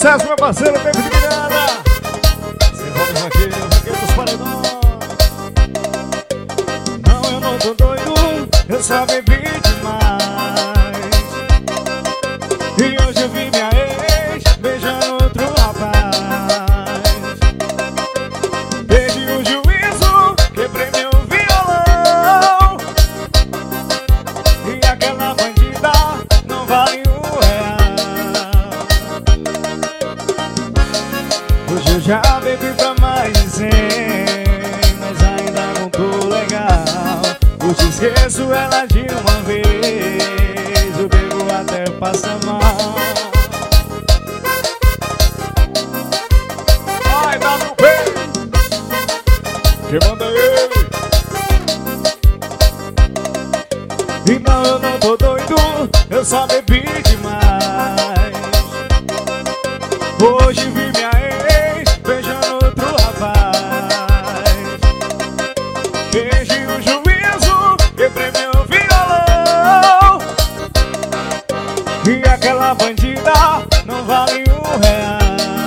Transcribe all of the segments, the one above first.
sucesso, meu parceiro, Pepe de Miranda. Sem volta vaqueiro, vaqueiro dos paredões. Não, eu não tô doido, eu só bebi demais. E hoje eu vi minha ex beijando outro rapaz. Perdi o juízo, quebrei meu violão. E aquela bandida não vale R$1. Hoje eu já bebi pra mais de 100, mas ainda não tô legal. Hoje esqueço ela de uma vez, eu bebo até passar mal. Vai, WP! Quem manda ele? E não, eu não tô doido, eu só bebi demais. Hoje vi minha ex beijando outro rapaz. Perdi o juízo, quebrei meu violão. E aquela bandida não vale R$1.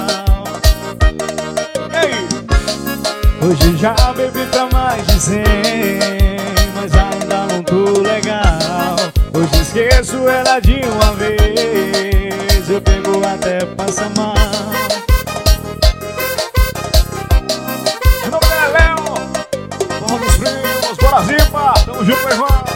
Ei! Hoje já bebi pra mais de 100, mas ainda não tô legal. Hoje esqueço ela de uma vez, eu pego até passar mal. Meu nome é Léo, forró dos primos, bora Zipa, tamo junto, meu irmão.